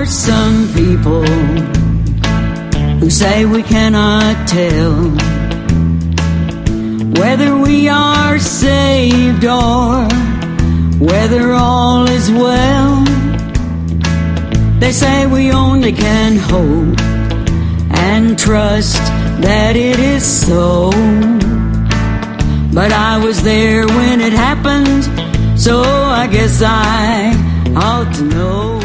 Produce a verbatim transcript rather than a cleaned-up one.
are some people who say we cannot tell whether we are saved or whether all is well. They say we only can hope and trust that it is so. But I was there when it happened, so I guess I ought to know.